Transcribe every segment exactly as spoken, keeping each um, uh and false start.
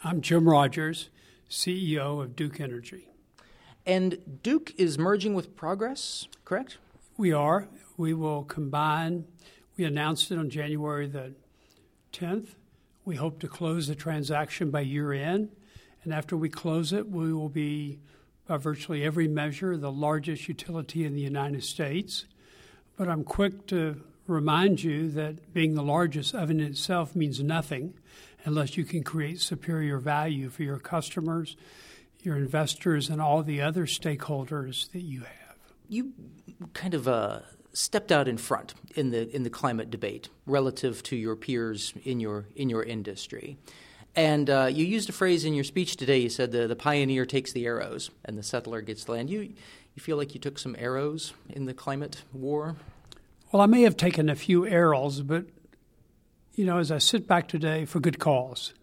I'm Jim Rogers, C E O of Duke Energy. And Duke is merging with Progress, correct? We are. We will combine. We announced it on January the tenth. We hope to close the transaction by year end. And after we close it, we will be, by virtually every measure, the largest utility in the United States. But I'm quick to remind you that being the largest of in itself means nothing unless you can create superior value for your customers, your investors, and all the other stakeholders that you have. You kind of uh, stepped out in front in the in the climate debate relative to your peers in your in your industry. And uh, you used a phrase in your speech today. You said the, the pioneer takes the arrows and the settler gets the land. You, you feel like you took some arrows in the climate war? Well, I may have taken a few arrows, but, you know, as I sit back today, for good cause.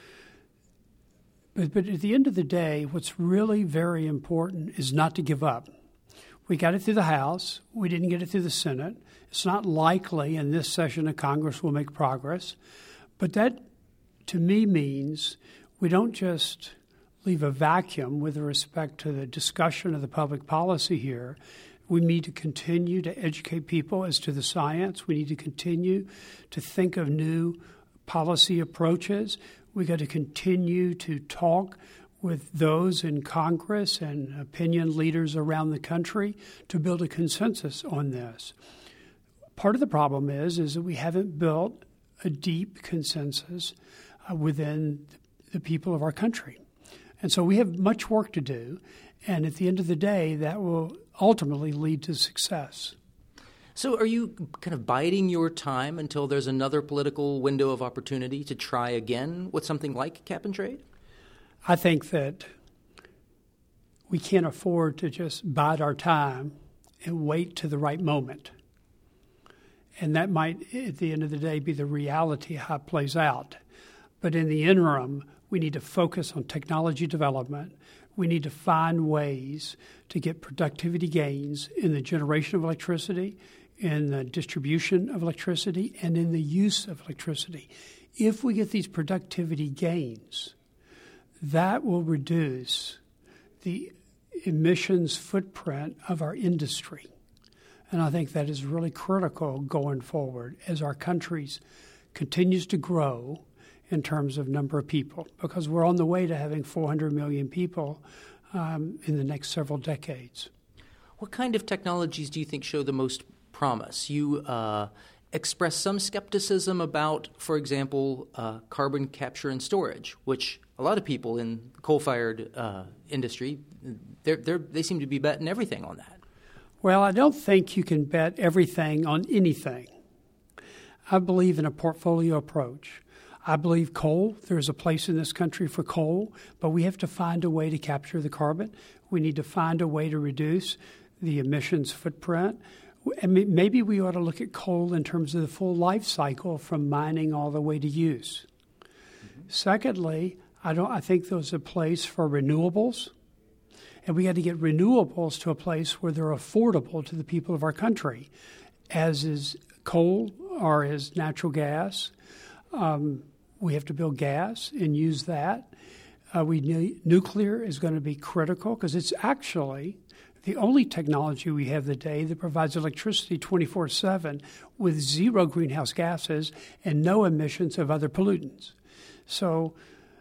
But, but at the end of the day, what's really very important is not to give up. We got it through the House. We didn't get it through the Senate. It's not likely in this session of Congress we'll make progress. But that, to me, means we don't just leave a vacuum with respect to the discussion of the public policy here. We need to continue to educate people as to the science. We need to continue to think of new policy approaches. We got to continue to talk with those in Congress and opinion leaders around the country to build a consensus on this. Part of the problem is, is that we haven't built a deep consensus uh, within the people of our country. And so we have much work to do. And at the end of the day, that will ultimately lead to success. So are you kind of biding your time until there's another political window of opportunity to try again with something like cap and trade? I think that we can't afford to just bide our time and wait to the right moment. And that might, at the end of the day, be the reality how it plays out. But in the interim, we need to focus on technology development. We need to find ways to get productivity gains in the generation of electricity, in the distribution of electricity, and in the use of electricity. If we get these productivity gains, that will reduce the emissions footprint of our industry. And I think that is really critical going forward as our country continues to grow in terms of number of people, because we're on the way to having four hundred million people um, in the next several decades. What kind of technologies do you think show the most promise? You uh, express some skepticism about, for example, uh, carbon capture and storage, which a lot of people in the coal-fired uh, industry, they're, they're, they seem to be betting everything on that. Well, I don't think you can bet everything on anything. I believe in a portfolio approach. I believe coal, there's a place in this country for coal, but we have to find a way to capture the carbon. We need to find a way to reduce the emissions footprint. And maybe we ought to look at coal in terms of the full life cycle from mining all the way to use. Mm-hmm. Secondly, I don't. I think there's a place for renewables, and we got to get renewables to a place where they're affordable to the people of our country, as is coal or as natural gas. Um, we have to build gas and use that. Uh, we need, nuclear is going to be critical because it's actually the only technology we have today that provides electricity twenty-four seven with zero greenhouse gases and no emissions of other pollutants. So,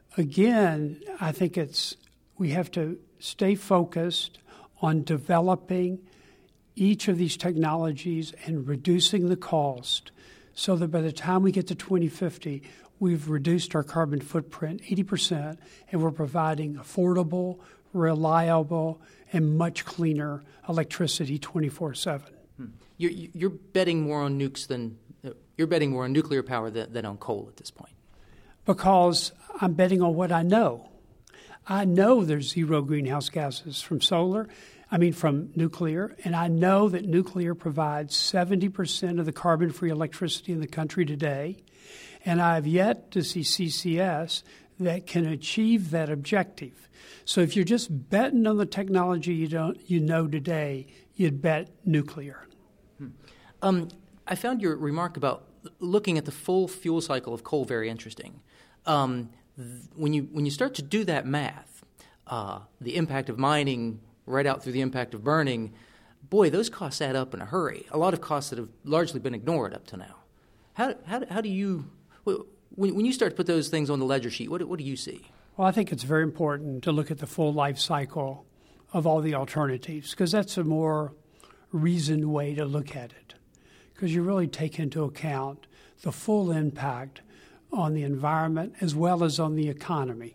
again, I think it's we have to stay focused on developing each of these technologies and reducing the cost so that by the time we get to twenty fifty, we've reduced our carbon footprint eighty percent and we're providing affordable, reliable, and much cleaner electricity twenty-four seven. Hmm. You're, you're betting more on nukes than you're betting more on nuclear power than, than on coal at this point. Because I'm betting on what I know. I know there's zero greenhouse gases from solar, I mean from nuclear, and I know that nuclear provides seventy percent of the carbon-free electricity in the country today, and I have yet to see C C S that can achieve that objective. So if you're just betting on the technology you don't you know today, you'd bet nuclear. Hmm. Um, I found your remark about looking at the full fuel cycle of coal very interesting. Um, th- when you when you start to do that math, uh, the impact of mining right out through the impact of burning, boy, those costs add up in a hurry. A lot of costs that have largely been ignored up to now. How how how do you when when you start to put those things on the ledger sheet? What what do you see? Well, I think it's very important to look at the full life cycle of all the alternatives, because that's a more reasoned way to look at it, because you really take into account the full impact on the environment as well as on the economy.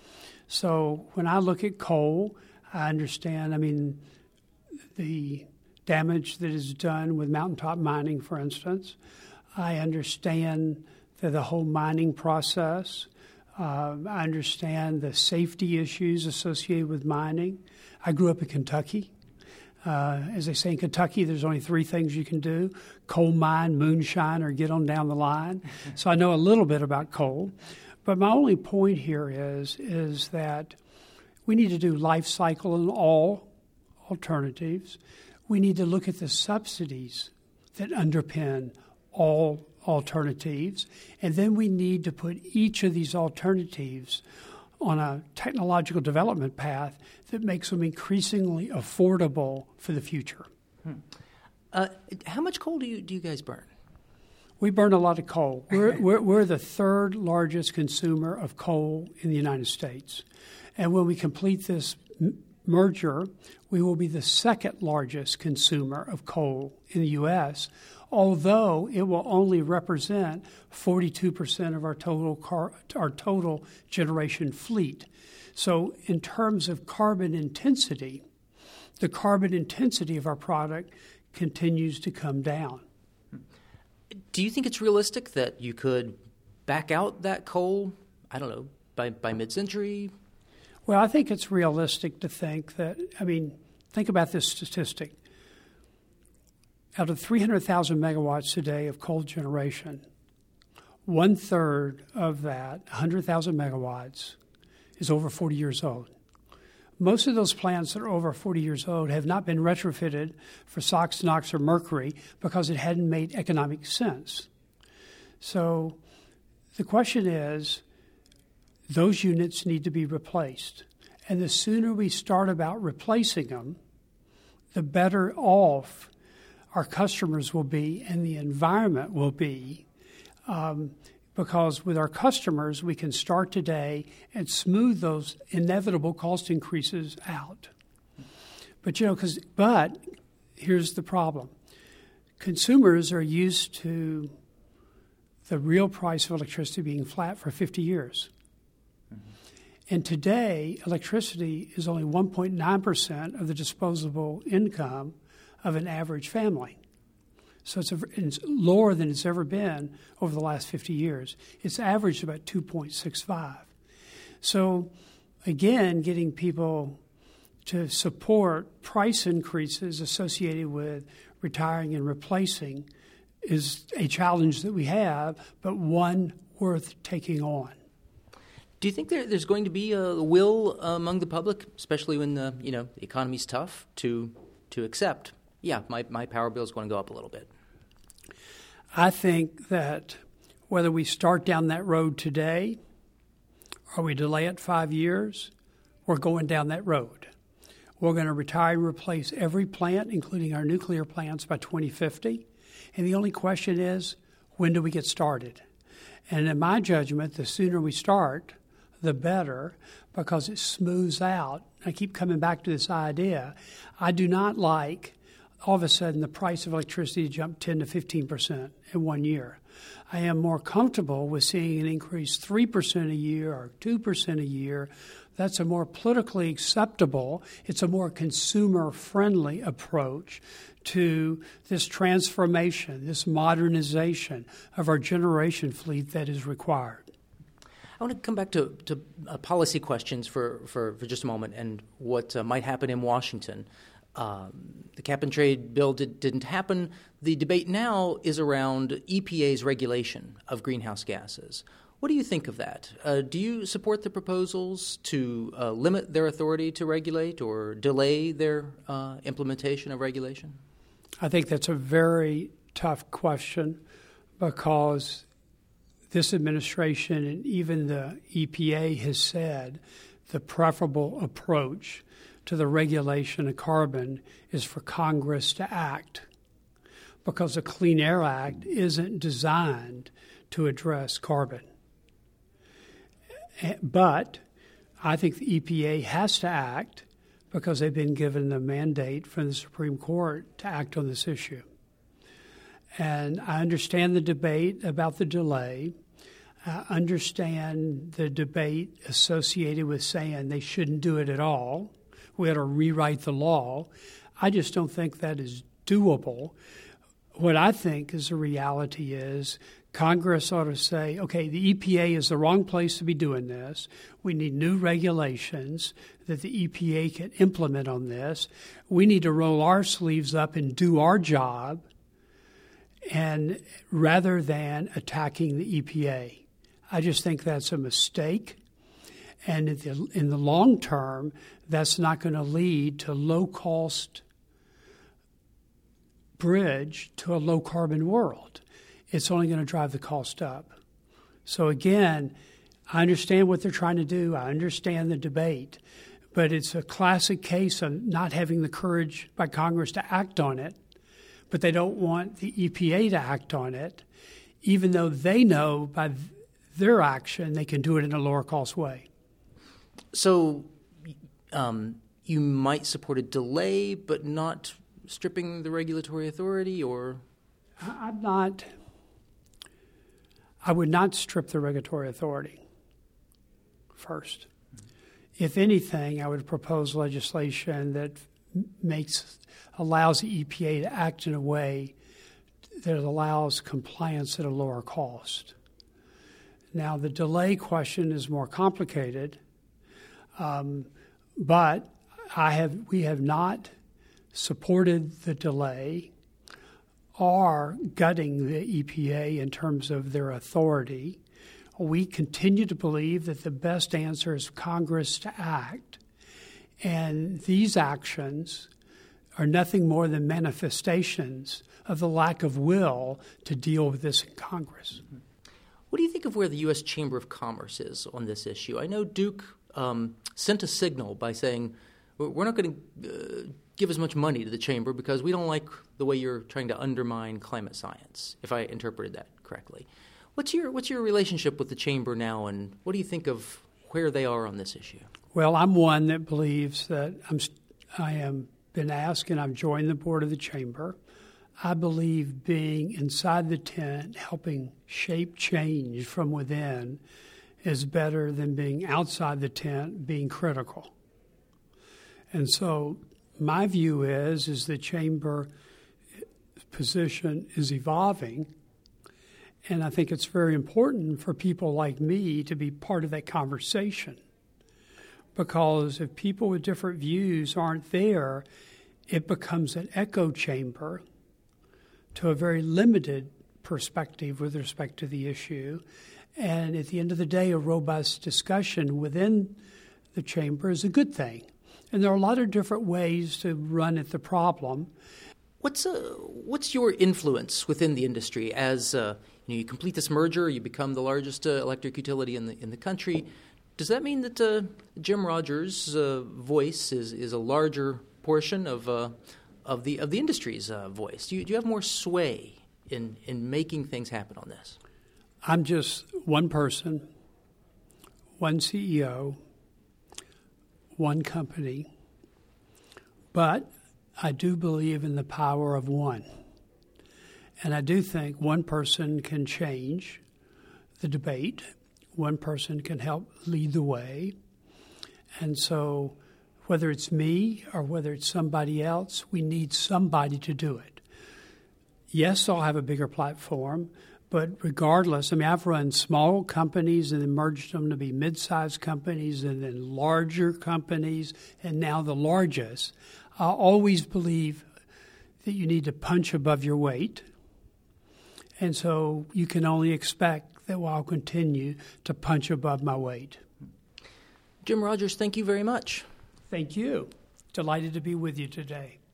So when I look at coal, I understand, I mean, the damage that is done with mountaintop mining, for instance. I understand that the whole mining process. Uh, I understand the safety issues associated with mining. I grew up in Kentucky. Uh, as they say in Kentucky, there's only three things you can do: coal mine, moonshine, or get on down the line. So I know a little bit about coal. But my only point here is, is that we need to do life cycle in all alternatives. We need to look at the subsidies that underpin all alternatives, and then we need to put each of these alternatives on a technological development path that makes them increasingly affordable for the future. Hmm. Uh, how much coal do you do you guys burn? We burn a lot of coal. We're, we're, we're the third largest consumer of coal in the United States. And when we complete this m- merger, we will be the second largest consumer of coal in the U S, although it will only represent forty-two percent of our total car, our total generation fleet. So in terms of carbon intensity, the carbon intensity of our product continues to come down. Do you think it's realistic that you could back out that coal, I don't know, by, by mid-century? Well, I think it's realistic to think that, I mean, think about this statistic. Out of three hundred thousand megawatts today of coal generation, one-third of that, one hundred thousand megawatts, is over forty years old. Most of those plants that are over forty years old have not been retrofitted for SOx, NOx, or mercury because it hadn't made economic sense. So the question is, those units need to be replaced. And the sooner we start about replacing them, the better off our customers will be and the environment will be, um, because with our customers, we can start today and smooth those inevitable cost increases out. But, you know, because but here's the problem. Consumers are used to the real price of electricity being flat for fifty years. Mm-hmm. And today, electricity is only one point nine percent of the disposable income of an average family. So it's, a, it's lower than it's ever been over the last fifty years. It's averaged about two point six five. So, again, getting people to support price increases associated with retiring and replacing is a challenge that we have, but one worth taking on. Do you think there, there's going to be a will among the public, especially when the you know the economy's tough, to to accept? Yeah, my, my power bill is going to go up a little bit. I think that whether we start down that road today or we delay it five years, we're going down that road. We're going to retire and replace every plant, including our nuclear plants, by twenty fifty. And the only question is, when do we get started? And in my judgment, the sooner we start, the better, because it smooths out. I keep coming back to this idea. I do not like all of a sudden the price of electricity jump ten to fifteen percent in one year. I am more comfortable with seeing an increase three percent a year or two percent a year. That's a more politically acceptable, it's a more consumer-friendly approach to this transformation, this modernization of our generation fleet that is required. I want to come back to, to uh, policy questions for, for, for just a moment and what uh, might happen in Washington. Um, the cap-and-trade bill did, didn't happen. The debate now is around E P A's regulation of greenhouse gases. What do you think of that? Uh, do you support the proposals to uh, limit their authority to regulate or delay their uh, implementation of regulation? I think that's a very tough question because this administration and even the E P A has said the preferable approach to the regulation of carbon is for Congress to act, because the Clean Air Act isn't designed to address carbon. But I think the E P A has to act because they've been given the mandate from the Supreme Court to act on this issue. And I understand the debate about the delay. I understand the debate associated with saying they shouldn't do it at all. We ought to rewrite the law. I just don't think that is doable. What I think is the reality is Congress ought to say, okay, the E P A is the wrong place to be doing this. We need new regulations that the E P A can implement on this. We need to roll our sleeves up and do our job, and rather than attacking the E P A. I just think that's a mistake. And in the, in the long term, that's not going to lead to low-cost bridge to a low-carbon world. It's only going to drive the cost up. So again, I understand what they're trying to do. I understand the debate. But it's a classic case of not having the courage by Congress to act on it, but they don't want the E P A to act on it, even though they know by their action they can do it in a lower-cost way. So um, you might support a delay, but not stripping the regulatory authority, or? I'm not. I would not strip the regulatory authority first. If anything, I would propose legislation that makes allows the E P A to act in a way that allows compliance at a lower cost. Now, the delay question is more complicated, um, but I have we have not supported the delay or gutting the E P A in terms of their authority. We continue to believe that the best answer is Congress to act, and these actions are nothing more than manifestations of the lack of will to deal with this in Congress. What do you think of where the U S Chamber of Commerce is on this issue? I know Duke um, sent a signal by saying, we're not going to uh, give as much money to the Chamber because we don't like the way you're trying to undermine climate science, if I interpreted that correctly. What's your what's your relationship with the Chamber now, and what do you think of where they are on this issue? Well, I'm one that believes that I'm, I am been asked, and I've joined the board of the Chamber. I believe being inside the tent, helping shape change from within, is better than being outside the tent, being critical. And so my view is, is the Chamber position is evolving, and I think it's very important for people like me to be part of that conversation. Because if people with different views aren't there, it becomes an echo chamber to a very limited perspective with respect to the issue. And at the end of the day, a robust discussion within the chamber is a good thing. And there are a lot of different ways to run at the problem. What's uh, what's your influence within the industry as uh, you know, you complete this merger, you become the largest uh, electric utility in the in the country? Does that mean that uh, Jim Rogers' uh, voice is, is a larger portion of uh, of the of the industry's uh, voice? Do you, do you have more sway in in making things happen on this? I'm just one person, one C E O, one company, but I do believe in the power of one. And I do think one person can change the debate. One person can help lead the way. And so whether it's me or whether it's somebody else, we need somebody to do it. Yes, I'll have a bigger platform, but regardless, I mean, I've run small companies and then merged them to be mid-sized companies and then larger companies and now the largest. I always believe that you need to punch above your weight. And so you can only expect that I'll continue to punch above my weight. Jim Rogers, thank you very much. Thank you. Delighted to be with you today.